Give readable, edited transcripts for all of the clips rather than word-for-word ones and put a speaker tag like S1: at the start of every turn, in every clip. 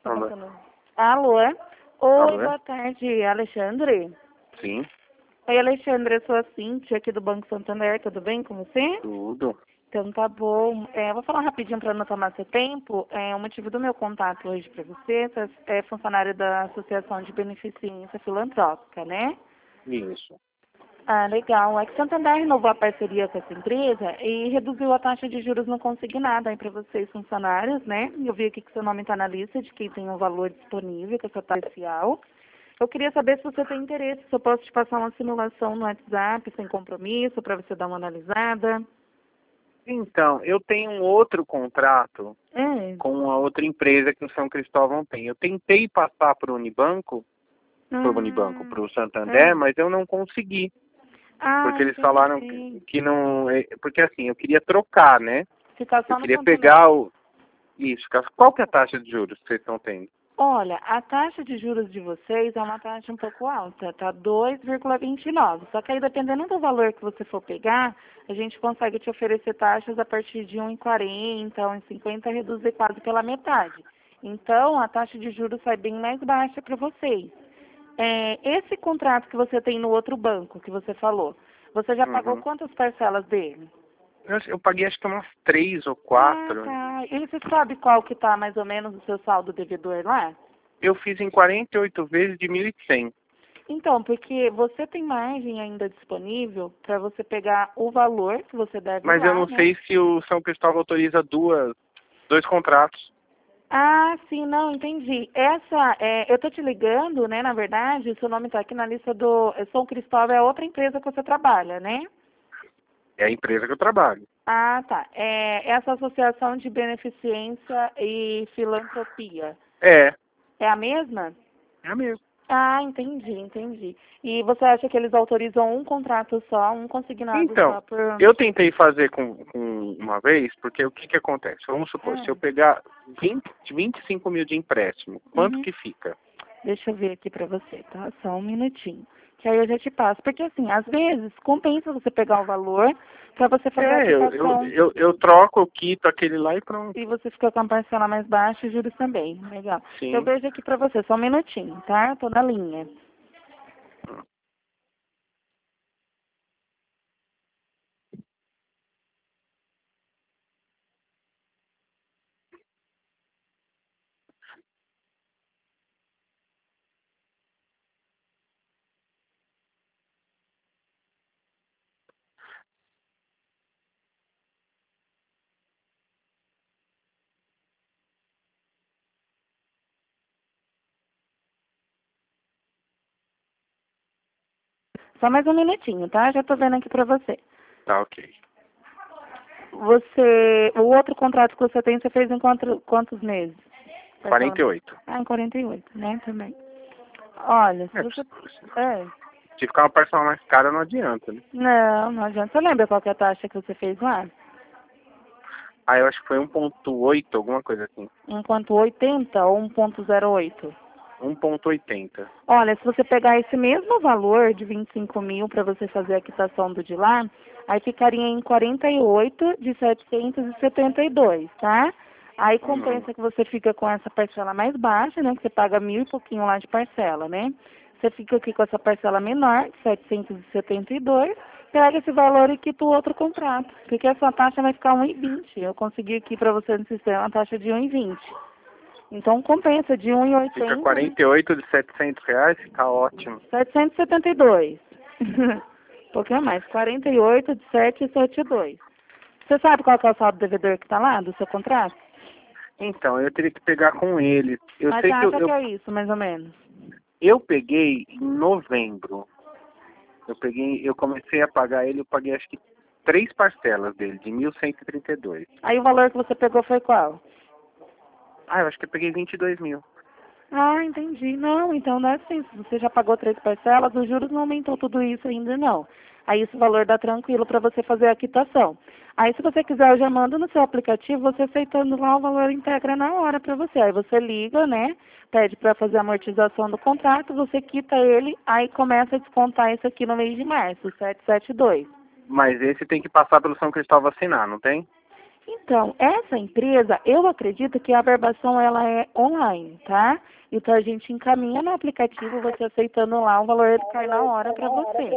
S1: Tá
S2: Alô?
S1: passando. Alô? Oi,
S2: Alô?
S1: boa tarde, Alexandre.
S2: Sim,
S1: Oi, Alexandre, eu sou a Cíntia aqui do Banco Santander, tudo bem com você?
S2: tudo.
S1: Então tá bom. Eu vou falar rapidinho para não tomar seu tempo. O motivo do meu contato hoje para você é funcionário da Associação de Beneficência Filantrópica, né?
S2: Isso.
S1: Ah, legal. É que Santander renovou a parceria com essa empresa e reduziu a taxa de juros no consignado aí para vocês funcionários, né? Eu vi aqui que seu nome está na lista de quem tem um valor disponível, que é seu taxa especial. Eu queria saber se você tem interesse, se eu posso te passar uma simulação no WhatsApp, sem compromisso, para você dar uma analisada.
S2: Então, eu tenho um outro contrato
S1: É.
S2: com a outra empresa que o São Cristóvão tem. Eu tentei passar para o Unibanco, para o Santander,
S1: É.
S2: mas eu não consegui.
S1: Ah,
S2: Porque eles falaram
S1: entendi.
S2: que não... Porque assim, eu queria trocar, né?
S1: Ficar
S2: Eu
S1: só no
S2: queria
S1: Santander.
S2: pegar o... Isso. Qual que é a taxa de juros que vocês estão tendo?
S1: Olha, a taxa de juros de vocês é uma taxa um pouco alta, tá 2,29. Só que aí, dependendo do valor que você for pegar, a gente consegue te oferecer taxas a partir de 1,40, 1,50, reduzir quase pela metade. Então, a taxa de juros sai bem mais baixa para vocês. Esse contrato que você tem no outro banco, que você falou, você já pagou
S2: Uhum.
S1: quantas parcelas dele?
S2: Eu paguei acho que umas 3 ou
S1: Ah,
S2: 4.
S1: tá. E você sabe qual que tá mais ou menos o seu saldo devedor lá?
S2: Eu fiz em 48 vezes de 1.100.
S1: Então, porque você tem margem ainda disponível para você pegar o valor que você deve
S2: Mas eu
S1: lá,
S2: não
S1: né?
S2: sei se o São Cristóvão autoriza dois contratos.
S1: Ah, sim, não, entendi. Eu tô te ligando, né, na verdade, o seu nome está aqui na lista do São Cristóvão, é outra empresa que você trabalha, né?
S2: É a empresa que eu trabalho.
S1: Ah, tá. Essa associação de beneficência e filantropia,
S2: É,
S1: é a mesma?
S2: é a mesma.
S1: Ah, entendi. E você acha que eles autorizam um contrato só, um consignado
S2: Então,
S1: só por...
S2: eu tentei fazer com uma vez, porque o que que acontece? Vamos supor, se eu
S1: Ah,
S2: pegar 25 mil de empréstimo, quanto
S1: uhum.
S2: que fica?
S1: Deixa eu ver aqui pra você, tá? Só um minutinho. Que aí eu já te passo. Porque assim, às vezes compensa você pegar o valor pra você fazer a quitação.
S2: Eu troco, eu quito aquele lá e pronto.
S1: E você fica com a parcela mais baixa e juros também. Legal. Eu
S2: Sim.
S1: vejo aqui pra você, só um minutinho, tá? Tô na linha. Só mais um minutinho, tá? Já tô vendo aqui pra você.
S2: Tá, ok.
S1: O outro contrato que você tem, você fez em quantos meses? Parcelamento.
S2: 48.
S1: Ah, em 48, né? Também. Olha, se
S2: É,
S1: você... É.
S2: se ficar uma parcela mais cara, não adianta, né?
S1: Não adianta. Você lembra qual que é a taxa que você fez lá?
S2: Aí eu acho que foi 1,8, alguma coisa assim.
S1: 1,80 ou 1,08?
S2: 1,80.
S1: Olha, se você pegar esse mesmo valor de 25 mil para você fazer a quitação do de lá, aí ficaria em 48 de 772, tá? Aí
S2: Uhum.
S1: compensa que você fica com essa parcela mais baixa, né? Que você paga 1.000 e pouquinho lá de parcela, né? Você fica aqui com essa parcela menor, 772, pega esse valor e quita o outro contrato. Porque essa taxa vai ficar 1,20. Eu consegui aqui para você no sistema uma taxa de 1,20. Então compensa de
S2: Fica
S1: 1,80, né?
S2: 48 de R$ 700, tá ótimo.
S1: 772. Um pouquinho mais, 48 de 772. Você sabe qual que é o saldo devedor que está lá, do seu contrato?
S2: Então, eu teria que pegar com ele. Eu
S1: Mas você
S2: sei que
S1: acha que é isso, mais ou menos?
S2: eu peguei em novembro. Eu comecei a pagar ele, eu paguei acho que 3 parcelas dele, de 1.132.
S1: Aí o valor que você pegou foi qual?
S2: Ah, eu acho que eu peguei 22 mil.
S1: Ah, entendi. Não, então não é assim. Se você já pagou 3 parcelas, os juros não aumentou tudo isso ainda não. Aí esse valor dá tranquilo para você fazer a quitação. Aí se você quiser, eu já mando no seu aplicativo, você aceitando lá o valor integra na hora para você. Aí você liga, né? Pede para fazer a amortização do contrato, você quita ele, aí começa a descontar isso aqui no mês de março, 772.
S2: Mas esse tem que passar pelo São Cristóvão assinar, não tem?
S1: Então, essa empresa, eu acredito que a averbação ela é online, tá? Então a gente encaminha no aplicativo, você aceitando lá, o valor cai na hora para você.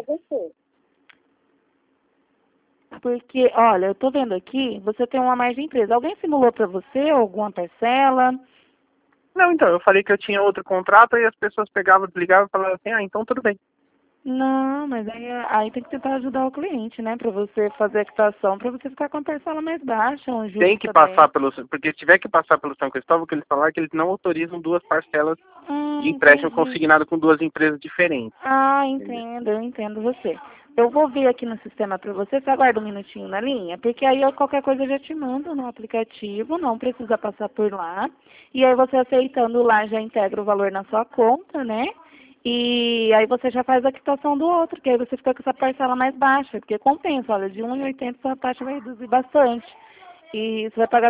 S1: Porque, olha, eu tô vendo aqui, você tem uma margem de empresa. Alguém simulou para você alguma parcela?
S2: Não, então, eu falei que eu tinha outro contrato e as pessoas pegavam, desligavam e falavam assim, então tudo bem.
S1: Não, mas aí tem que tentar ajudar o cliente, né? Para você fazer a quitação, para você ficar com a parcela mais baixa, um juros
S2: Tem que passar
S1: também.
S2: porque se tiver que passar pelo São Cristóvão, que eles falaram que eles não autorizam duas parcelas de empréstimo
S1: Entendi.
S2: consignado com duas empresas diferentes.
S1: Ah,
S2: Entendeu?
S1: entendo, eu entendo você. Eu vou ver aqui no sistema para você, você aguarda um minutinho na linha, porque aí eu, qualquer coisa eu já te mando no aplicativo, não precisa passar por lá. E aí você aceitando lá já integra o valor na sua conta, né? E aí você já faz a quitação do outro, que aí você fica com essa parcela mais baixa, porque compensa, olha, de 1,80 sua taxa vai reduzir bastante. E você vai pagar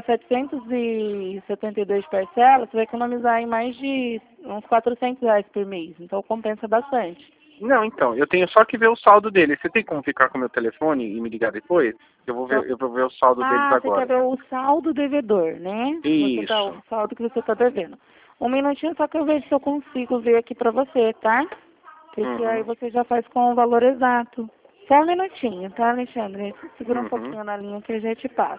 S1: 772 parcelas, você vai economizar em mais de uns R$ 400 por mês. Então compensa bastante.
S2: Não, então, eu tenho só que ver o saldo dele. Você tem como ficar com o meu telefone e me ligar depois?
S1: Então,
S2: Eu vou ver o saldo deles
S1: você quer
S2: agora.
S1: ver o saldo devedor, né?
S2: Isso.
S1: O saldo que você está devendo. Um minutinho só que eu vejo se eu consigo ver aqui para você, tá? Porque aí
S2: Uhum.
S1: você já faz com o valor exato. Só um minutinho, tá, Alexandre? Segura um
S2: Uhum.
S1: pouquinho na linha que a gente passa.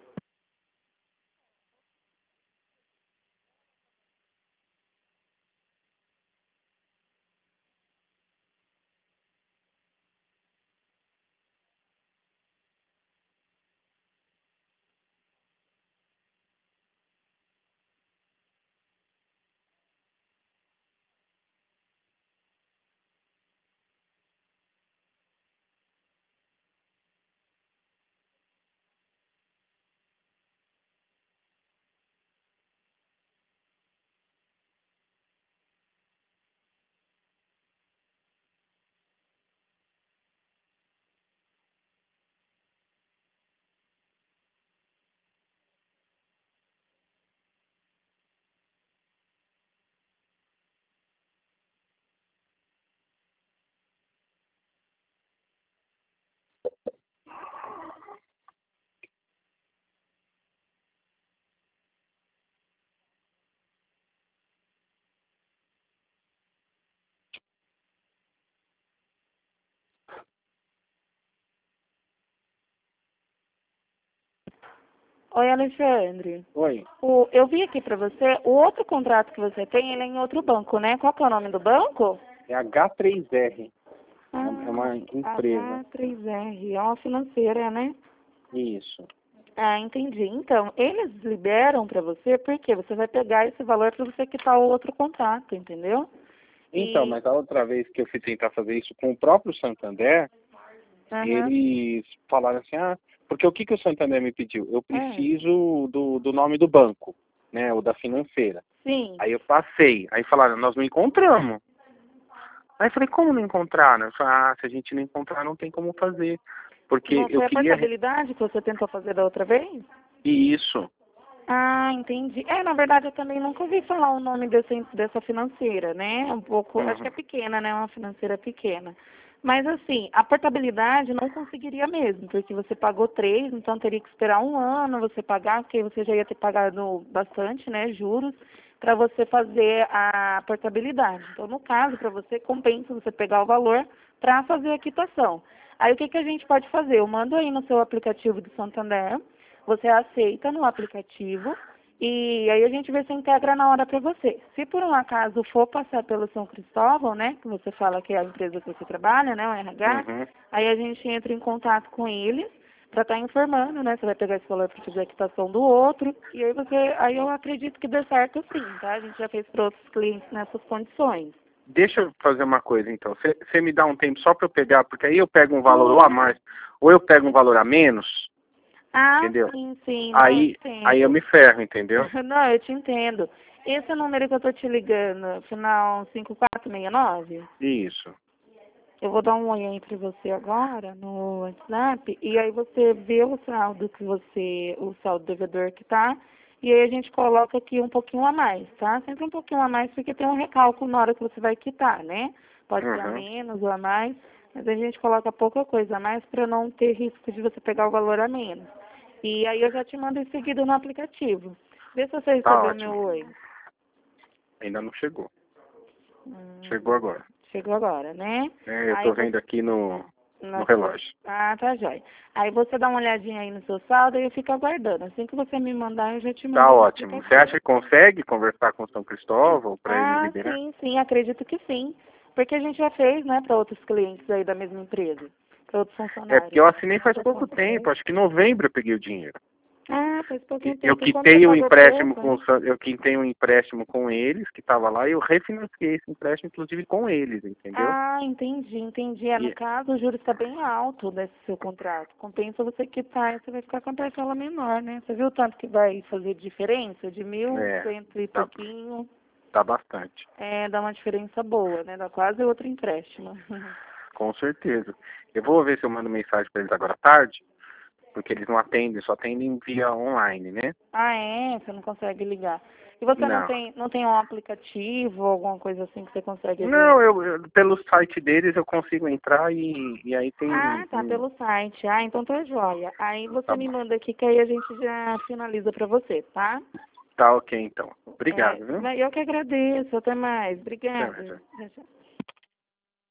S1: Oi, Alexandre.
S2: Oi.
S1: Eu vi aqui para você, o outro contrato que você tem, ele é em outro banco, né? Qual que é o nome do banco?
S2: É H3R. É
S1: Ah,
S2: uma empresa.
S1: H3R, é uma financeira, né?
S2: Isso.
S1: Ah, entendi. Então, eles liberam para você porque você vai pegar esse valor para você quitar o outro contrato, entendeu?
S2: Então,
S1: E,
S2: mas a outra vez que eu fui tentar fazer isso com o próprio Santander,
S1: aham,
S2: eles falaram assim, porque o que, que o Santander me pediu? Eu
S1: é,
S2: preciso do nome do banco, né, ou da financeira.
S1: sim.
S2: Aí eu passei, aí falaram, nós não encontramos. Aí eu falei, como não encontraram? Eu falei, se a gente não encontrar, não tem como fazer. Porque
S1: Não
S2: eu
S1: foi a
S2: queria...
S1: portabilidade que você tentou fazer da outra vez?
S2: Isso.
S1: Ah, entendi. Na verdade, eu também nunca ouvi falar o nome dessa financeira, né? Um pouco, acho que é
S2: Uhum.
S1: pequena, né? Uma financeira pequena. Mas, assim, a portabilidade não conseguiria mesmo, porque você pagou 3, então teria que esperar um ano você pagar, porque você já ia ter pagado bastante, né? Juros, para você fazer a portabilidade. Então, no caso, para você, compensa você pegar o valor para fazer a quitação. Aí, o que, que a gente pode fazer? Eu mando aí no seu aplicativo do Santander, você aceita no aplicativo e aí a gente vê se integra na hora para você. Se por um acaso for passar pelo São Cristóvão, né, que você fala que é a empresa que você trabalha, né, o RH,
S2: Uhum.
S1: aí a gente entra em contato com eles para estar informando, né, você vai pegar esse valor para fazer a quitação do outro e aí eu acredito que dê certo sim, tá? A gente já fez para outros clientes nessas condições.
S2: Deixa eu fazer uma coisa, então. Você me dá um tempo só para eu pegar, porque aí eu pego um valor ou a
S1: Claro.
S2: mais, ou eu pego um valor a menos,
S1: Ah,
S2: entendeu?
S1: sim, não, eu
S2: Aí eu
S1: entendo.
S2: me ferro, entendeu?
S1: Não, eu te entendo. Esse é o número que eu tô te ligando, final 5469.
S2: Isso.
S1: Eu vou dar um oi aí pra você agora no WhatsApp e aí você vê o saldo o saldo devedor que tá, e aí a gente coloca aqui um pouquinho a mais, tá? Sempre um pouquinho a mais porque tem um recálculo na hora que você vai quitar, né? Pode ser a
S2: Uhum.
S1: menos ou a mais, mas a gente coloca pouca coisa a mais para não ter risco de você pegar o valor a menos. E aí eu já te mando em seguida no aplicativo. Vê se você
S2: Tá
S1: recebeu
S2: ótimo.
S1: meu oi.
S2: Ainda não chegou.
S1: Hum,
S2: Chegou agora.
S1: chegou agora, né?
S2: É, eu
S1: Aí
S2: tô
S1: você...
S2: vendo aqui no
S1: na sua-
S2: relógio.
S1: Ah, tá jóia. Aí você dá uma olhadinha aí no seu saldo e eu fico aguardando. Assim que você me mandar, eu já te
S2: Tá
S1: mando no
S2: ótimo. Você
S1: aplicativo.
S2: acha que consegue conversar com São Cristóvão para eles
S1: Ah,
S2: liberar?
S1: sim, sim, acredito que sim. Porque a gente já fez, né, para outros clientes aí da mesma empresa, para outros
S2: É porque
S1: funcionários.
S2: eu assinei faz pouco tempo, acho que em novembro eu peguei o dinheiro.
S1: Ah, faz pouquinho
S2: Eu
S1: tempo. E quando você
S2: quitei um
S1: pagou
S2: empréstimo
S1: pouco,
S2: com
S1: né?
S2: eu quitei um empréstimo com eles, que estava lá, e eu refinanciei esse empréstimo, inclusive, com eles, entendeu?
S1: Ah, entendi, entendi. É, no
S2: E,
S1: caso, o juros está bem alto desse seu contrato. Compensa você quitar e você vai ficar com a parcela menor, né? Você viu o tanto que vai fazer diferença? De mil,
S2: é,
S1: cento e
S2: tá,
S1: pouquinho.
S2: tá bastante,
S1: É, dá uma diferença boa, né? Dá quase outro empréstimo.
S2: com certeza. Eu vou ver se eu mando mensagem para eles agora à tarde, porque eles não atendem, só atendem via online, né?
S1: Ah, é? Você não consegue ligar. E você
S2: Não.
S1: não tem um aplicativo ou alguma coisa assim que você consegue ver?
S2: Não, pelo site deles eu consigo entrar e aí tem,
S1: Ah, tá, pelo site. Ah, então tá joia. Aí você
S2: tá
S1: me
S2: bom.
S1: manda aqui que aí a gente já finaliza pra você, tá?
S2: Tá ok, então.
S1: É,
S2: Obrigado, viu?
S1: eu que agradeço. Até mais.
S2: Até
S1: Obrigada.
S2: mais.
S1: Tchau, tchau.